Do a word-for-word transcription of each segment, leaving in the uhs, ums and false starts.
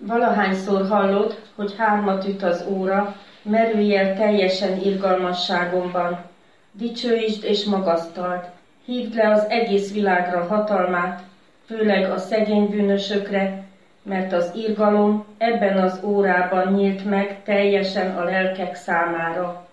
Valahányszor hallod, hogy hármat üt az óra, merülj el teljesen irgalmasságomban. Dicsőítsd és magasztald, hívd le az egész világra hatalmát, főleg a szegény bűnösökre, mert az irgalom ebben az órában nyílt meg teljesen a lelkek számára.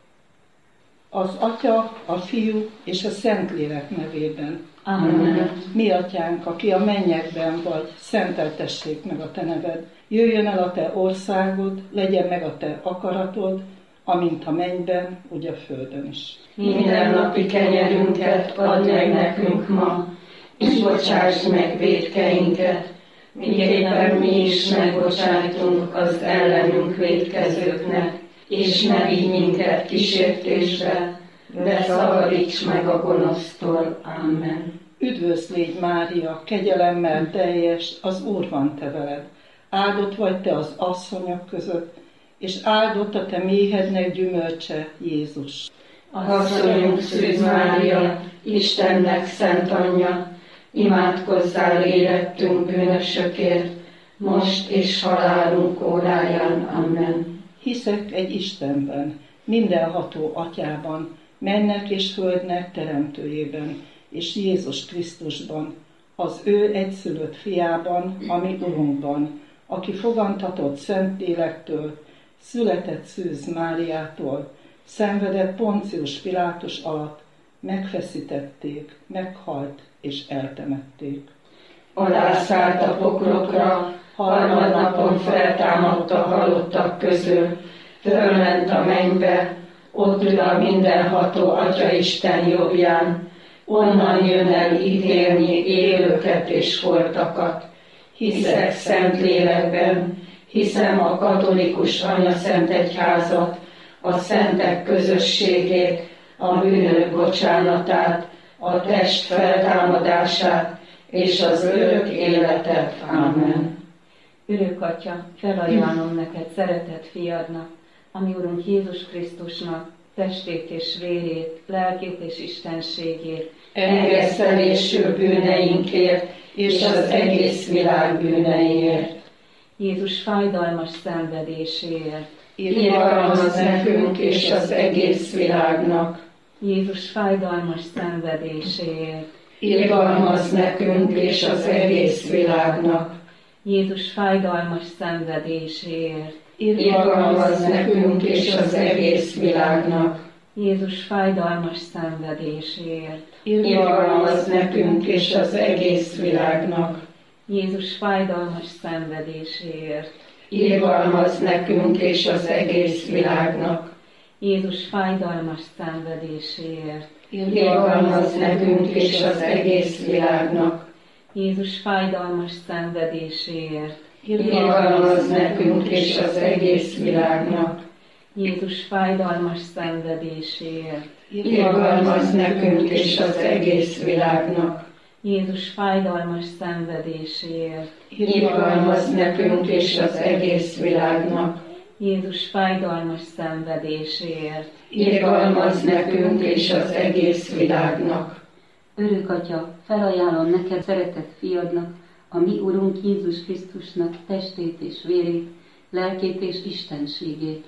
Az Atya, a Fiú és a Szentlélek nevében. Amen. Mi Atyánk, aki a mennyekben vagy, szenteltessék meg a Te neved. Jöjjön el a Te országod, legyen meg a Te akaratod, amint a mennyben, úgy a földön is. Mindennapi kenyerünket add meg nekünk ma, és bocsásd meg vétkeinket, miképpen mi is megbocsájtunk az ellenünk vétkezőknek, és ne vigy minket kísértésbe, de szabadíts meg a gonosztól. Amen. Üdvözl légy, Mária, kegyelemmel teljes, az Úr van te veled. Áldott vagy te az asszonyok között, és áldott a te méhednek gyümölcse, Jézus. Asszonyunk Szűz Mária, Istennek szent anyja, imádkozzál érettünk bűnösökért, most és halálunk óráján. Amen. Hiszek egy Istenben, mindenható Atyában, mennek és földnek teremtőjében, és Jézus Krisztusban, az ő egyszülött fiában, ami Urunkban, aki fogantatott Szentlélektől, született Szűz Máriától, szenvedett Poncius Pilátus alatt, megfeszítették, meghalt és eltemették. Alászállt a poklokra, harmadnapon feltámadt a halottak közül, fölment a mennybe, ott ül a mindenható Atyaisten jobbján, onnan jön el ítélni élőket és holtakat. Hiszek Szentlélekben, hiszem a katolikus anyaszentegyházat, a szentek közösségét, a bűnök bocsánatát, a test feltámadását és az örök életet. Amen. Örök Atya, felajánlom neked szeretett fiadnak, ami Urunk Jézus Krisztusnak testét és vérét, lelkét és istenségét, engesztelésű bűneinkért és az egész világ bűneiért. Jézus fájdalmas szenvedéséért, irgalmazz nekünk és az egész világnak. Jézus fájdalmas szenvedéséért, irgalmazz nekünk és az egész világnak. Jézus fájdalmas szenvedéséért, irgalmazz nekünk és az egész világnak. Jézus fájdalmas szenvedéséért, irgalmazz nekünk és az egész világnak. Jézus fájdalmas szenvedéséért, irgalmazz nekünk és az egész világnak. Jézus fájdalmas szenvedéséért, irgalmazz nekünk és az egész világnak. Jézus fájdalmas szenvedéséért, irgalmazz nekünk és az egész világnak. Jézus fájdalmas szenvedéséért, irgalmazz nekünk és az egész világnak. Jézus fájdalmas szenvedéséért, irgalmazz nekünk és az egész világnak. Jézus fájdalmas szenvedéséért, irgalmazz nekünk és az egész világnak. Örök Atya, felajánlom neked szeretett fiadnak, a mi Urunk Jézus Krisztusnak testét és vérét, lelkét és istenségét.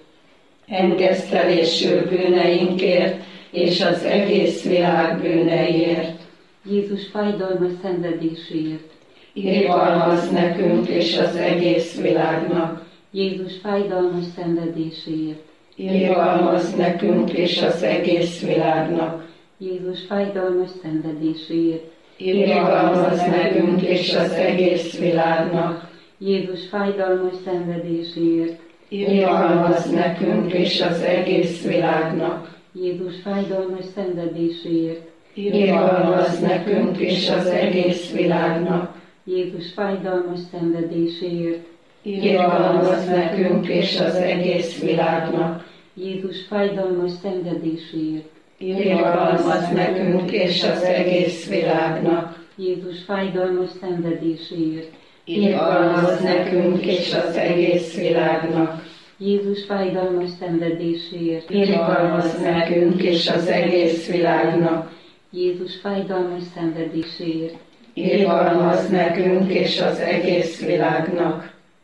Engesztelésű bűneinkért és az egész világ bűneiért. Jézus fájdalmas szenvedéséért, irgalmazz nekünk és az egész világnak. Jézus fájdalmas szenvedéséért, irgalmazz nekünk és az egész világnak. Jézus fájdalmas szenvedéséért, irgalmazz nekünk és az egész világnak. Jézus fájdalmas szenvedéséért, irgalmazz nekünk és az egész világnak. Jézus fájdalmas szenvedéséért, irgalmazz nekünk és az egész világnak. Jézus fájdalmas szenvedéséért, irgalmazz nekünk és az egész világnak. Jézus fájdalmas szenvedéséért, irgalmazz nekünk és az egész világnak. Jézus fájdalmas szenvedéséért, irgalmazz nekünk és az egész világnak. Jézus fájdalmas szenvedéséért, irgalmazz nekünk és az egész világnak. Jézus fájdalmas szenvedéséért, irgalmazz nekünk és az egész világnak.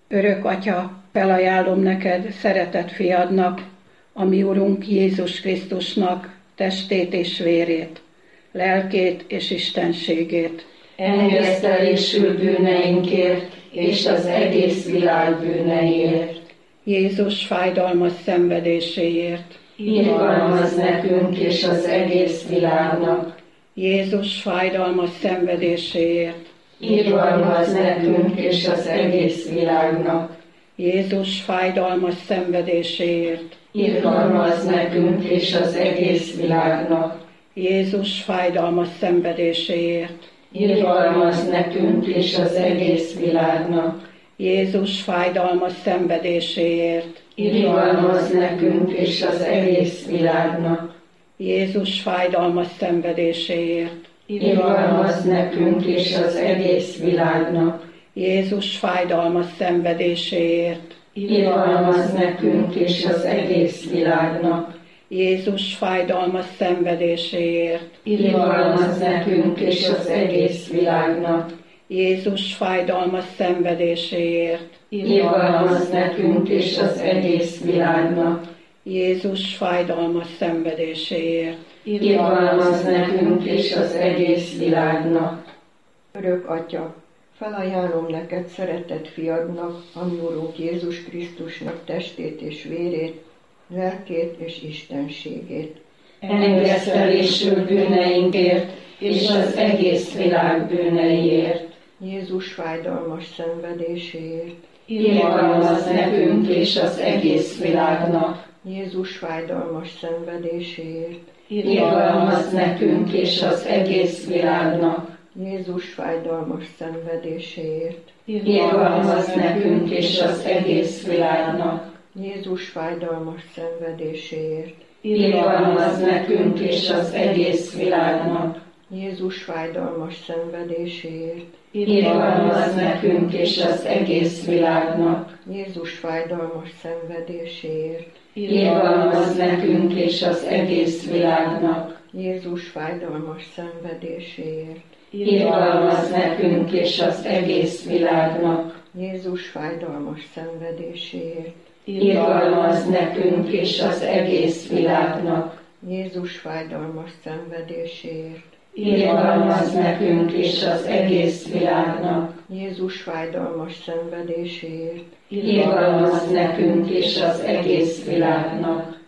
Örök Atya, felajánlom neked szeretett fiadnak, a mi Urunk Jézus Krisztusnak testét és vérét, lelkét és istenségét. Engesztelésül bűneinkért és az egész világ bűneiért. Jézus fájdalmas szenvedéséért. Irgalmazz nekünk és az egész világnak. Jézus fájdalmas szenvedéséért. Irgalmazz nekünk és az egész világnak. Jézus fájdalmas szenvedéséért. Irgalmazz nekünk és az egész világnak. Jézus fájdalmas szenvedéséért. Irgalmazz nekünk és az egész világnak. Jézus fájdalmas szenvedéséért. Irgalmazz nekünk és az egész világnak. Jézus fájdalmas szenvedéséért. Irgalmazz nekünk és az egész világnak. Jézus fájdalmas szenvedéséért. Irgalmazz nekünk és az egész világnak. Jézus fájdalmas szenvedéséért. Irgalmazz nekünk és az egész világnak. Jézus fájdalmas szenvedéséért. Irgalmazz nekünk és az egész világnak. Jézus fájdalmas szenvedéséért. Irgalmazz nekünk és az egész világnak. Örök Atya, felajánlom neked szeretett fiadnak, a mi Urunk Jézus Krisztusnak testét és vérét, lelkét és istenségét. Engesztelésül bűneinkért és az egész világ bűneiért. Jézus fájdalmas szenvedéséért. Irgalmazz nekünk és az egész világnak. Jézus fájdalmas szenvedéséért. Irgalmazz nekünk és az egész világnak. Jézus fájdalmas szenvedéséért. Irgalmazz nekünk és az egész világnak. Jézus fájdalmas szenvedéséért. Irgalmazz nekünk és az egész világnak. Jézus fájdalmas szenvedéséért. Irgalmazz nekünk és az egész világnak. Jézus fájdalmas szenvedéséért. Irgalmazz nekünk és az egész világnak. Jézus fájdalmas szenvedéséért. Irgalmazz nekünk és az egész világnak. Jézus fájdalmas szenvedéséért. Irgalmazz nekünk és az egész világnak. Jézus fájdalmas szenvedéséért. Irgalmazz nekünk és az egész világnak. Jézus fájdalmas szenvedéséért. Irgalmazz nekünk és az egész világnak.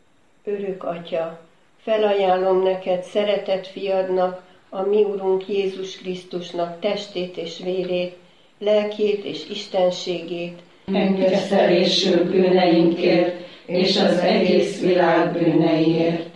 Örök Atya, felajánlom neked szeretett fiadnak, a mi Urunk Jézus Krisztusnak testét és vérét, lelkét és istenségét, Engesztelésül bűneinkért és az egész világ bűneiért.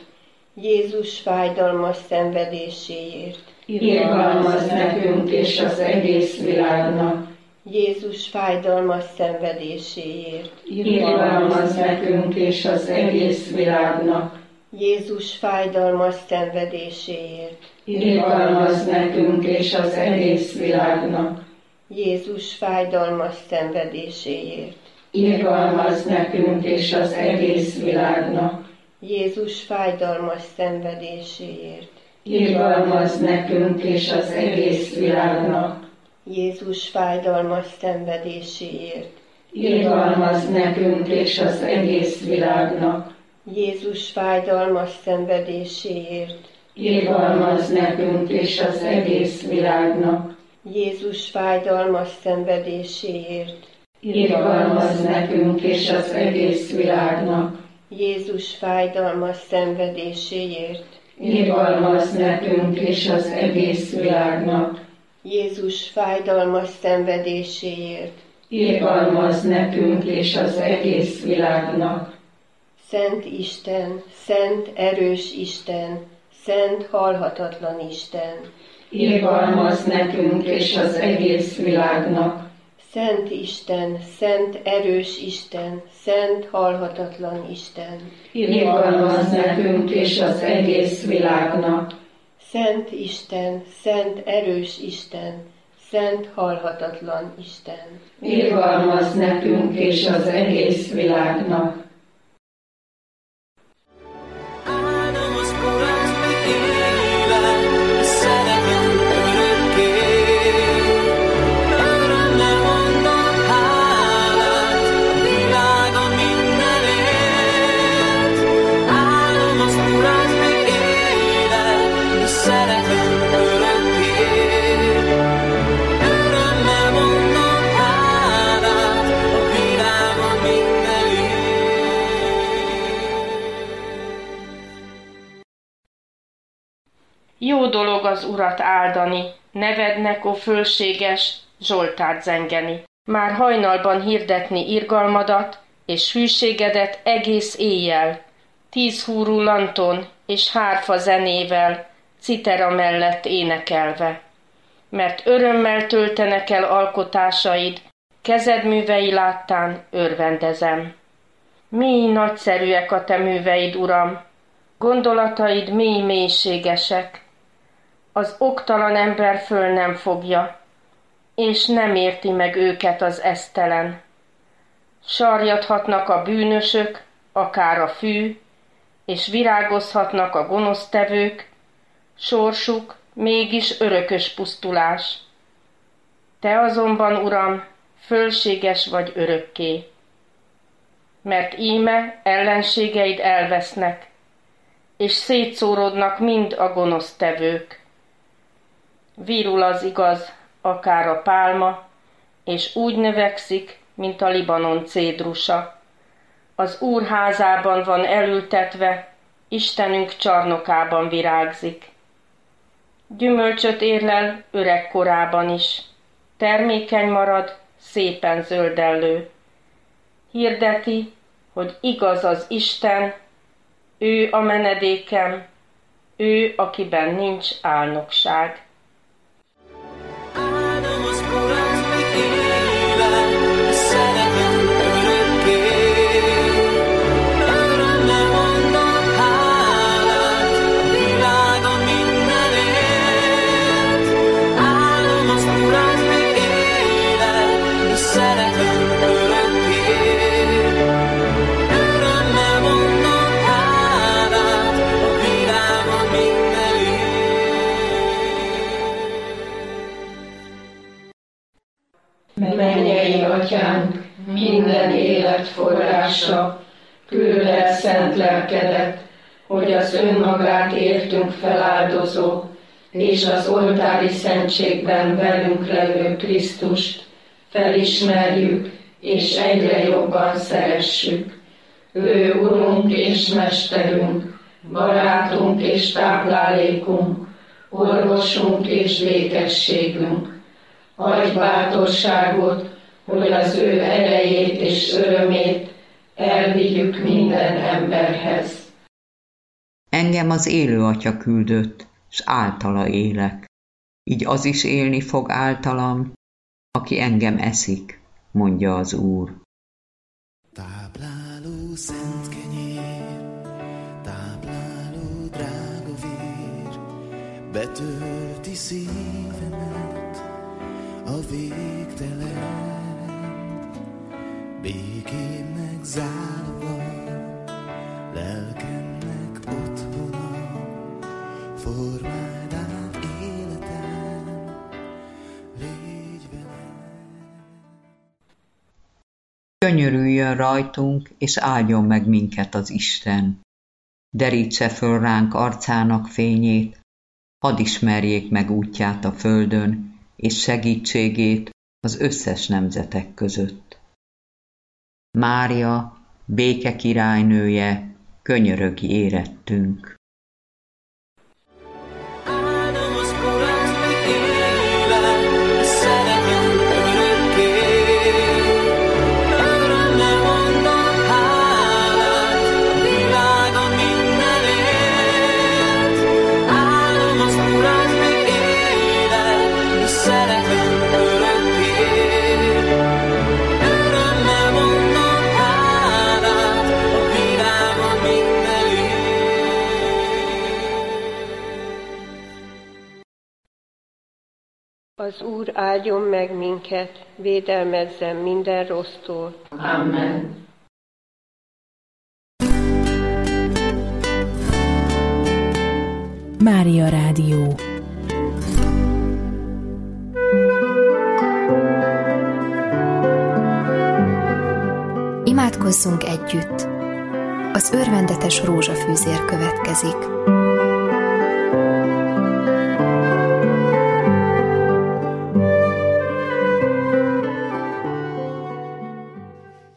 Jézus fájdalmas szenvedéséért, Irgalmazz nekünk és az egész világnak. Jézus fájdalmas szenvedéséért, Irgalmazz nekünk és az egész világnak. Jézus fájdalmas szenvedéséért, Irgalmazz nekünk és az egész világnak. Jézus fájdalmas szenvedéséért, Irgalmazz nekünk és az egész világnak. Jézus fájdalmas szenvedéséért, Irgalmazz nekünk és az egész világnak. Jézus fájdalmas szenvedéséért, Irgalmazz nekünk és az egész világnak. Jézus fájdalmas szenvedéséért, Irgalmazz nekünk és az egész világnak. Jézus fájdalmas szenvedéséért, Irgalmazz nekünk és az egész világnak. Jézus fájdalmas szenvedéséért, Irgalmazz nekünk és az egész világnak. Jézus fájdalmas szenvedéséért, Irgalmazz nekünk és az egész világnak. Szent Isten, szent erős Isten, szent halhatatlan Isten, Irgalmazz nekünk és az egész világnak. Szent Isten, szent erős Isten, szent halhatatlan Isten, Irgalmazz nekünk és az egész világnak. Szent Isten, szent erős Isten, szent halhatatlan Isten, Irgalmazz nekünk és az egész világnak. Örömmel mondom, hálát. Jó dolog az Urat áldani, nevednek, ó fölséges, Zsoltárt zengeni. Már hajnalban hirdetni irgalmadat, és hűségedet egész éjjel, tíz húrú lanton és hárfa zenével, citera mellett énekelve. Mert örömmel töltenek el alkotásaid, kezed művei láttán örvendezem. Mély nagyszerűek a te műveid, Uram, gondolataid mély mélységesek. Az oktalan ember föl nem fogja, és nem érti meg őket az esztelen. Sarjadhatnak a bűnösök, akár a fű, és virágozhatnak a gonosztevők, sorsuk mégis örökös pusztulás. Te azonban, Uram, fölséges vagy örökké, mert íme ellenségeid elvesznek, és szétszórodnak mind a gonosztevők. Virul az igaz, akár a pálma, és úgy növekszik, mint a Libanon cédrusa. Az Úr házában van elültetve, Istenünk csarnokában virágzik. Gyümölcsöt érlel öreg korában is, termékeny marad, szépen zöldellő. Hirdeti, hogy igaz az Isten, ő a menedékem, ő, akiben nincs álnokság. Mennyei Atyánk, minden élet forrása, küld el szent lelkedet, hogy az önmagát értünk feláldozó, és az oltári szentségben velünk levő Krisztust felismerjük, és egyre jobban szeressük. Ő Urunk és Mesterünk, barátunk és táplálékunk, orvosunk és békességünk. Adj bátorságot, hogy az ő erejét és örömét elvigyük minden emberhez. Engem az élő Atya küldött, s általa élek. Így az is élni fog általam, aki engem eszik, mondja az Úr. Tápláló szent kenyér, tápláló drága vér, betölti szívemet a végtelen, békémnek zárva, lelkemnek otthona, formáld át életem, légy velem. Könyörüljön rajtunk, és áldjon meg minket az Isten. Derítse föl ránk arcának fényét, hadd ismerjék meg útját a földön, és segítségét az összes nemzetek között. Mária, béke királynője, könyörögj érettünk. Az Úr áldjon meg minket, védelmezzen minden rossztól. Amen. Mária Rádió. Imádkozzunk együtt! Az örvendetes rózsafűzér következik.